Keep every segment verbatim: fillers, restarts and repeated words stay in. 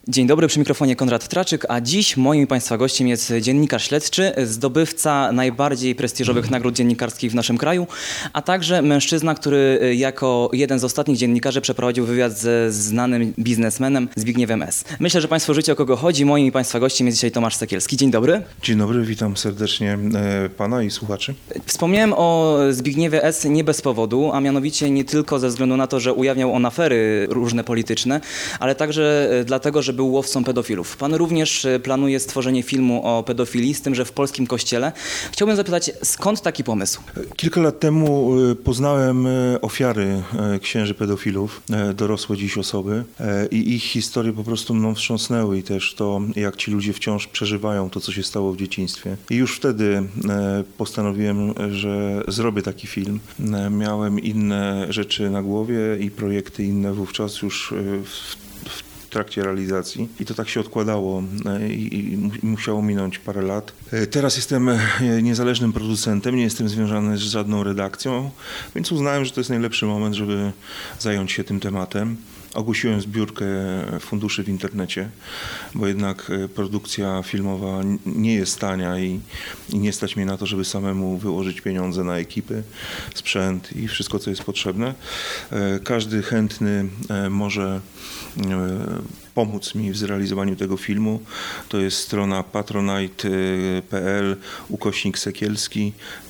Dzień dobry, przy mikrofonie Konrad Traczyk, a dziś moim i Państwa gościem jest dziennikarz śledczy, zdobywca najbardziej prestiżowych nagród dziennikarskich w naszym kraju, a także mężczyzna, który jako jeden z ostatnich dziennikarzy przeprowadził wywiad ze znanym biznesmenem Zbigniewem S. Myślę, że Państwo wiecie, o kogo chodzi. Moim i Państwa gościem jest dzisiaj Tomasz Sekielski. Dzień dobry. Dzień dobry, witam serdecznie Pana i słuchaczy. Wspomniałem o Zbigniewie S. nie bez powodu, a mianowicie nie tylko ze względu na to, że ujawniał on afery różne polityczne, ale także dlatego, że był łowcą pedofilów. Pan również planuje stworzenie filmu o pedofilii, z tym, że w polskim kościele. Chciałbym zapytać, skąd taki pomysł? Kilka lat temu poznałem ofiary księży pedofilów, dorosłe dziś osoby, i ich historie po prostu mną wstrząsnęły i też to, jak ci ludzie wciąż przeżywają to, co się stało w dzieciństwie. I już wtedy postanowiłem, że zrobię taki film. Miałem inne rzeczy na głowie i projekty inne wówczas już w w trakcie realizacji i to tak się odkładało i, i musiało minąć parę lat. Teraz jestem niezależnym producentem, nie jestem związany z żadną redakcją, więc uznałem, że to jest najlepszy moment, żeby zająć się tym tematem. Ogłosiłem zbiórkę funduszy w internecie, bo jednak produkcja filmowa nie jest tania i, i nie stać mnie na to, żeby samemu wyłożyć pieniądze na ekipy, sprzęt i wszystko, co jest potrzebne. Każdy chętny może pomóc mi w zrealizowaniu tego filmu. To jest strona patronite.pl ukośnik Sekielski,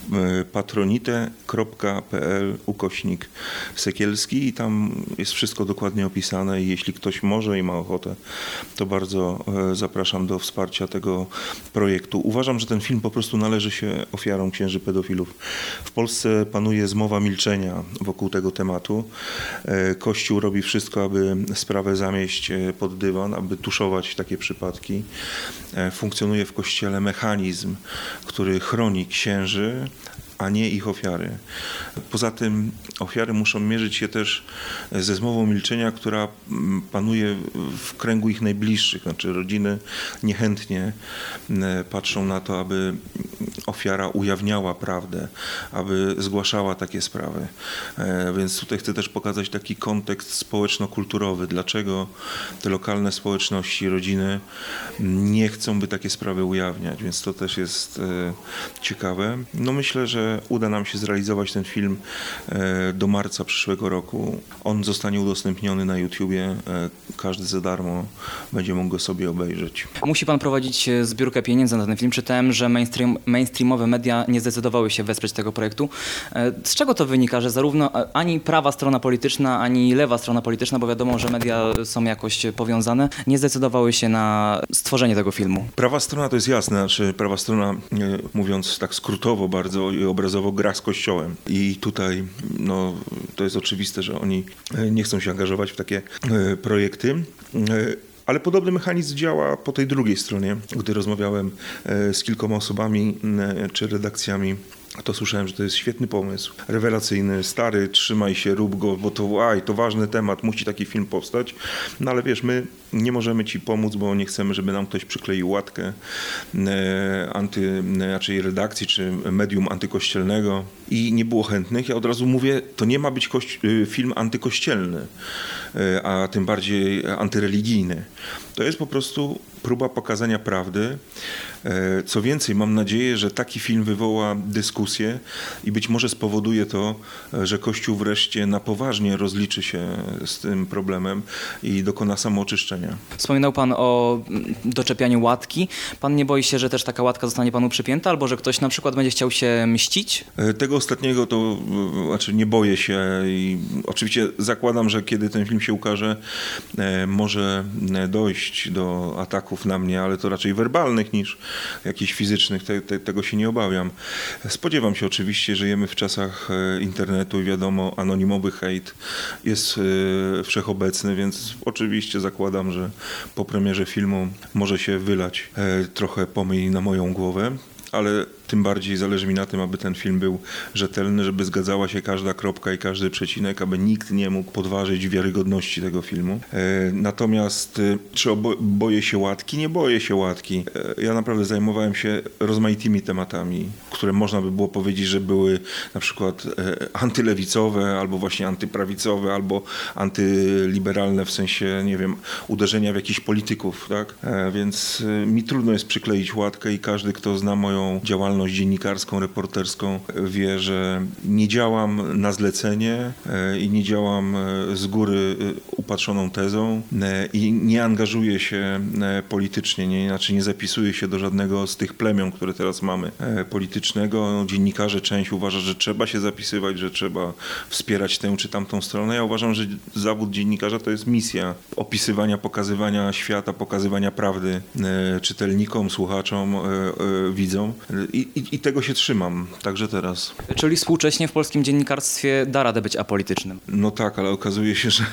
patronite.pl ukośnik Sekielski i tam jest wszystko dokładnie opisane i jeśli ktoś może i ma ochotę, to bardzo zapraszam do wsparcia tego projektu. Uważam, że ten film po prostu należy się ofiarom księży pedofilów. W Polsce panuje zmowa milczenia wokół tego tematu. Kościół robi wszystko, aby sprawę zamieść pod dywan, aby tuszować takie przypadki. Funkcjonuje w Kościele mechanizm, który chroni księży, a nie ich ofiary. Poza tym ofiary muszą mierzyć się też ze zmową milczenia, która panuje w kręgu ich najbliższych. Znaczy rodziny niechętnie patrzą na to, aby ofiara ujawniała prawdę, aby zgłaszała takie sprawy. Więc tutaj chcę też pokazać taki kontekst społeczno-kulturowy. Dlaczego te lokalne społeczności, rodziny nie chcą, by takie sprawy ujawniać. Więc to też jest ciekawe. No myślę, że uda nam się zrealizować ten film do marca przyszłego roku. On zostanie udostępniony na YouTubie. Każdy za darmo będzie mógł go sobie obejrzeć. Musi Pan prowadzić zbiórkę pieniędzy na ten film. Czytałem, że mainstream, mainstreamowe media nie zdecydowały się wesprzeć tego projektu. Z czego to wynika, że zarówno ani prawa strona polityczna, ani lewa strona polityczna, bo wiadomo, że media są jakoś powiązane, nie zdecydowały się na stworzenie tego filmu? Prawa strona to jest jasne. Znaczy, prawa strona, mówiąc tak skrótowo bardzo i obrazowo, gra z Kościołem. I tutaj no, to jest oczywiste, że oni nie chcą się angażować w takie projekty. Ale podobny mechanizm działa po tej drugiej stronie. Gdy rozmawiałem z kilkoma osobami czy redakcjami, to słyszałem, że to jest świetny pomysł, rewelacyjny, stary, trzymaj się, rób go, bo to, aj, to ważny temat, musi taki film powstać. No ale wiesz, my nie możemy ci pomóc, bo nie chcemy, żeby nam ktoś przykleił łatkę e, anty, raczej redakcji czy medium antykościelnego i nie było chętnych. Ja od razu mówię, to nie ma być kości- film antykościelny, e, a tym bardziej antyreligijny. To jest po prostu próba pokazania prawdy. Co więcej, mam nadzieję, że taki film wywoła dyskusję i być może spowoduje to, że Kościół wreszcie na poważnie rozliczy się z tym problemem i dokona samooczyszczenia. Wspominał Pan o doczepianiu łatki. Pan nie boi się, że też taka łatka zostanie Panu przypięta, albo że ktoś na przykład będzie chciał się mścić? Tego ostatniego to znaczy nie boję się i oczywiście zakładam, że kiedy ten film się ukaże, może dojść do ataków na mnie, ale to raczej werbalnych niż jakichś fizycznych, te, te, tego się nie obawiam. Spodziewam się oczywiście, żyjemy w czasach internetu i wiadomo, anonimowy hejt jest wszechobecny, więc oczywiście zakładam, że po premierze filmu może się wylać trochę pomyj na moją głowę, ale Tym bardziej zależy mi na tym, aby ten film był rzetelny, żeby zgadzała się każda kropka i każdy przecinek, aby nikt nie mógł podważyć wiarygodności tego filmu. E, natomiast e, czy obo- boję się łatki? Nie boję się łatki. E, ja naprawdę zajmowałem się rozmaitymi tematami, które można by było powiedzieć, że były na przykład e, antylewicowe, albo właśnie antyprawicowe, albo antyliberalne w sensie, nie wiem, uderzenia w jakichś polityków, tak? E, więc e, mi trudno jest przykleić łatkę i każdy, kto zna moją działalność dziennikarską, reporterską, wie, że nie działam na zlecenie e, i nie działam e, z góry e, upatrzoną tezą e, i nie angażuję się e, politycznie, nie, znaczy nie zapisuję się do żadnego z tych plemion, które teraz mamy e, politycznego. No, dziennikarze część uważa, że trzeba się zapisywać, że trzeba wspierać tę czy tamtą stronę. Ja uważam, że zawód dziennikarza to jest misja opisywania, pokazywania świata, pokazywania prawdy e, czytelnikom, słuchaczom, e, e, widzom I, i, i tego się trzymam, także teraz. Czyli współcześnie w polskim dziennikarstwie da radę być apolitycznym. No tak, ale okazuje się, że,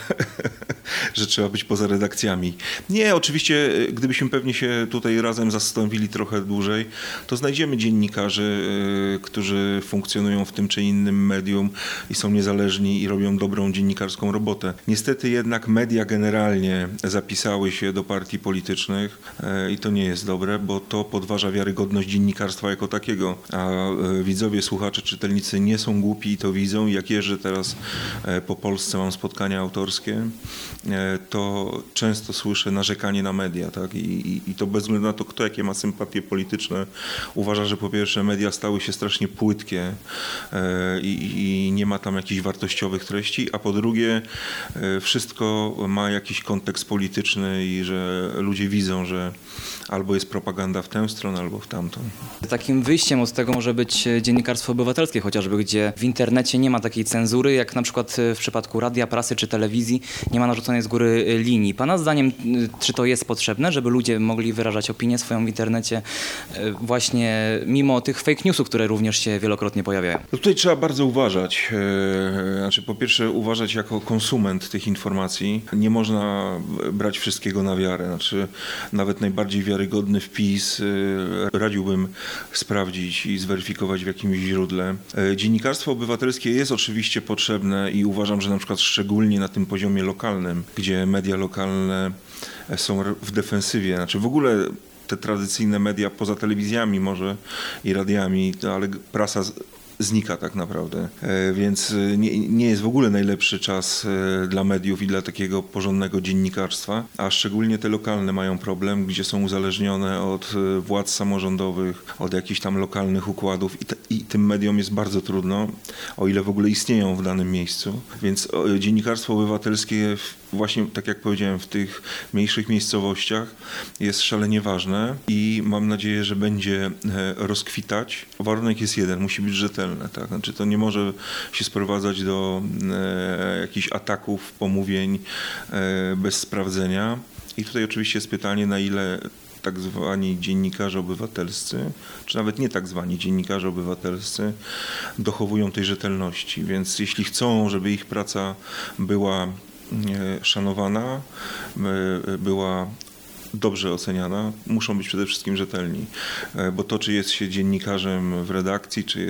że trzeba być poza redakcjami. Nie, oczywiście, gdybyśmy pewnie się tutaj razem zastanowili trochę dłużej, to znajdziemy dziennikarzy, y, którzy funkcjonują w tym czy innym medium i są niezależni i robią dobrą dziennikarską robotę. Niestety jednak media generalnie zapisały się do partii politycznych y, i to nie jest dobre, bo to podważa wiarygodność dziennikarstwa jako takiego, a y, widzowie, słuchacze, czytelnicy nie są głupi i to widzą. Jak jeżdżę teraz y, po Polsce, mam spotkania autorskie, y, to często słyszę narzekanie na media, tak? I, i, i to bez względu na to, kto jakie ma sympatie polityczne, uważa, że po pierwsze media stały się strasznie płytkie e, i, i nie ma tam jakichś wartościowych treści, a po drugie e, wszystko ma jakiś kontekst polityczny i że ludzie widzą, że albo jest propaganda w tę stronę, albo w tamtą. Takim wyjściem od tego może być dziennikarstwo obywatelskie chociażby, gdzie w internecie nie ma takiej cenzury, jak na przykład w przypadku radia, prasy czy telewizji, nie ma narzuconej z góry linii. Pana zdaniem, czy to jest potrzebne, żeby ludzie mogli wyrażać opinię swoją w internecie właśnie mimo tych fake newsów, które również się wielokrotnie pojawiają? No tutaj trzeba bardzo uważać. E, Znaczy, po pierwsze uważać jako konsument tych informacji. Nie można brać wszystkiego na wiarę. Znaczy, nawet najbardziej wiarygodny wpis e, radziłbym sprawdzić i zweryfikować w jakimś źródle. E, Dziennikarstwo obywatelskie jest oczywiście potrzebne i uważam, że na przykład szczególnie na tym poziomie lokalnym, gdzie media lokalne są w defensywie, znaczy w ogóle te tradycyjne media poza telewizjami może i radiami, no ale prasa z- znika tak naprawdę, e, więc nie, nie jest w ogóle najlepszy czas e, dla mediów i dla takiego porządnego dziennikarstwa, a szczególnie te lokalne mają problem, gdzie są uzależnione od e, władz samorządowych, od jakichś tam lokalnych układów i, te, i tym mediom jest bardzo trudno, o ile w ogóle istnieją w danym miejscu, więc o, dziennikarstwo obywatelskie w, właśnie tak jak powiedziałem, w tych mniejszych miejscowościach jest szalenie ważne i mam nadzieję, że będzie e, rozkwitać. Warunek jest jeden, musi być rzetelny. Tak? Znaczy to nie może się sprowadzać do e, jakichś ataków, pomówień e, bez sprawdzenia. I tutaj oczywiście jest pytanie, na ile tak zwani dziennikarze obywatelscy, czy nawet nie tak zwani dziennikarze obywatelscy dochowują tej rzetelności. Więc jeśli chcą, żeby ich praca była e, szanowana, e, była dobrze oceniana, muszą być przede wszystkim rzetelni, bo to, czy jest się dziennikarzem w redakcji, czy,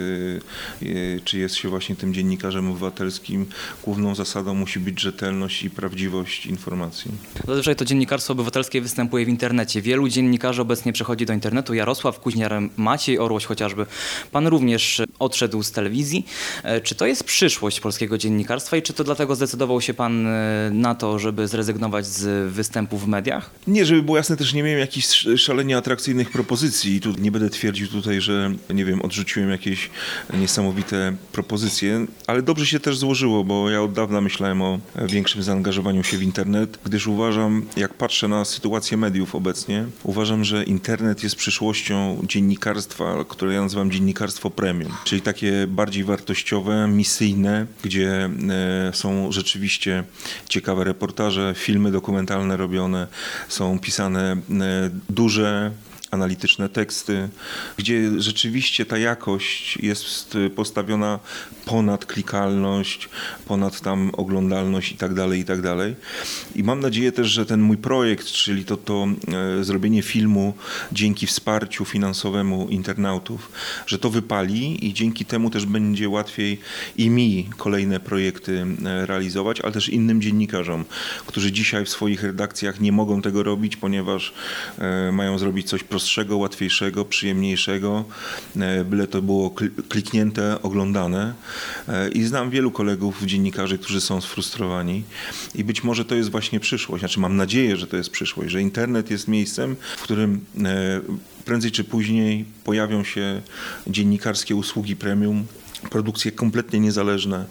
czy jest się właśnie tym dziennikarzem obywatelskim, główną zasadą musi być rzetelność i prawdziwość informacji. Zazwyczaj to dziennikarstwo obywatelskie występuje w internecie. Wielu dziennikarzy obecnie przechodzi do internetu. Jarosław Kuźniar, Maciej Orłoś chociażby. Pan również odszedł z telewizji. Czy to jest przyszłość polskiego dziennikarstwa i czy to dlatego zdecydował się pan na to, żeby zrezygnować z występu w mediach? Nie, żeby było jasne, też nie miałem jakichś szalenie atrakcyjnych propozycji. Tu nie będę twierdził tutaj, że nie wiem, odrzuciłem jakieś niesamowite propozycje, ale dobrze się też złożyło, bo ja od dawna myślałem o większym zaangażowaniu się w internet, gdyż uważam, jak patrzę na sytuację mediów obecnie, uważam, że internet jest przyszłością dziennikarstwa, które ja nazywam dziennikarstwo premium, czyli takie bardziej wartościowe, misyjne, gdzie są rzeczywiście ciekawe reportaże, filmy dokumentalne robione, są pisane duże, analityczne teksty, gdzie rzeczywiście ta jakość jest postawiona ponad klikalność, ponad tam oglądalność i tak dalej, i tak dalej. I mam nadzieję też, że ten mój projekt, czyli to, to e, zrobienie filmu dzięki wsparciu finansowemu internautów, że to wypali i dzięki temu też będzie łatwiej i mi kolejne projekty e, realizować, ale też innym dziennikarzom, którzy dzisiaj w swoich redakcjach nie mogą tego robić, ponieważ e, mają zrobić coś prostszego, łatwiejszego, przyjemniejszego, e, byle to było kl- kliknięte, oglądane. E, I znam wielu kolegów dziennikarzy, którzy są sfrustrowani i być może to jest właśnie przyszłość. Znaczy mam nadzieję, że to jest przyszłość, że internet jest miejscem, w którym e, prędzej czy później pojawią się dziennikarskie usługi premium, produkcje kompletnie niezależne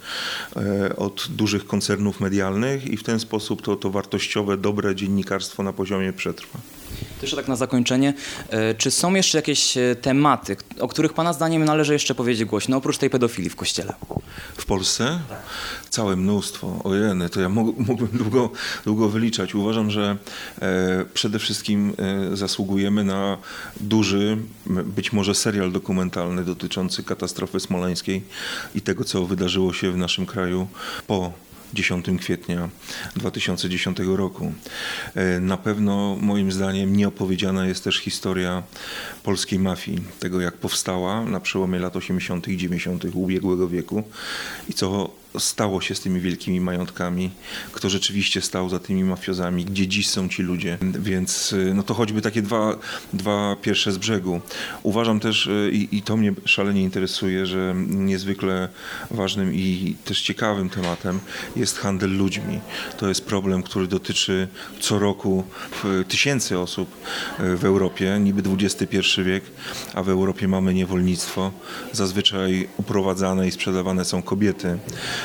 e, od dużych koncernów medialnych i w ten sposób to, to wartościowe, dobre dziennikarstwo na poziomie przetrwa. To jeszcze tak na zakończenie, e, czy są jeszcze jakieś e, tematy, o których Pana zdaniem należy jeszcze powiedzieć głośno, oprócz tej pedofilii w Kościele? W Polsce? Całe mnóstwo. Ojeny, to ja mógł- mógłbym długo, długo wyliczać. Uważam, że e, przede wszystkim e, zasługujemy na duży, m, być może serial dokumentalny dotyczący katastrofy smoleńskiej i tego, co wydarzyło się w naszym kraju po dziesiątego kwietnia dwa tysiące dziesiątego roku. E, Na pewno moim zdaniem nieopowiedziana jest też historia polskiej mafii, tego jak powstała na przełomie lat osiemdziesiątych i dziewięćdziesiątych ubiegłego wieku i co stało się z tymi wielkimi majątkami, kto rzeczywiście stał za tymi mafiozami, gdzie dziś są ci ludzie. Więc y, no to choćby takie dwa, dwa pierwsze z brzegu. Uważam też, y, i, i to mnie szalenie interesuje, że niezwykle ważnym i też ciekawym tematem jest handel ludźmi. To jest problem, który dotyczy co roku y, tysięcy osób y, w Europie, niby dwudziesty pierwszy wiek, a w Europie mamy niewolnictwo. Zazwyczaj uprowadzane i sprzedawane są kobiety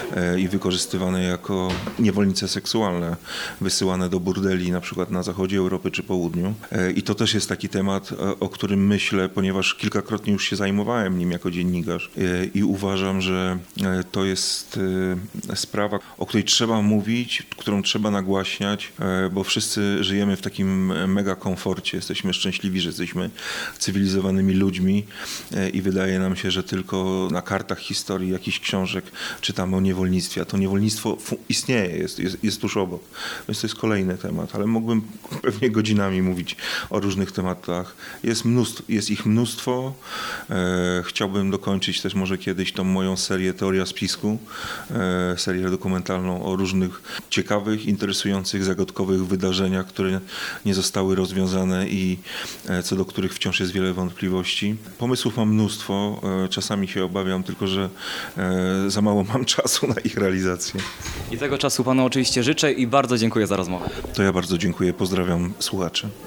i wykorzystywane jako niewolnice seksualne, wysyłane do burdeli na przykład na zachodzie Europy czy południu. I to też jest taki temat, o którym myślę, ponieważ kilkakrotnie już się zajmowałem nim jako dziennikarz i uważam, że to jest sprawa, o której trzeba mówić, którą trzeba nagłaśniać, bo wszyscy żyjemy w takim mega komforcie, jesteśmy szczęśliwi, że jesteśmy cywilizowanymi ludźmi i wydaje nam się, że tylko na kartach historii jakichś książek czytamy o niewolnictwie, a to niewolnictwo fu- istnieje, jest, jest, jest tuż obok. Więc to jest kolejny temat, ale mógłbym pewnie godzinami mówić o różnych tematach. Jest, mnóstwo, jest ich mnóstwo. E, chciałbym dokończyć też może kiedyś tą moją serię Teoria spisku, e, serię dokumentalną o różnych ciekawych, interesujących, zagadkowych wydarzeniach, które nie zostały rozwiązane i e, co do których wciąż jest wiele wątpliwości. Pomysłów mam mnóstwo, e, czasami się obawiam tylko, że e, za mało mam czasu na ich realizację. I tego czasu Panu oczywiście życzę i bardzo dziękuję za rozmowę. To ja bardzo dziękuję, pozdrawiam słuchaczy.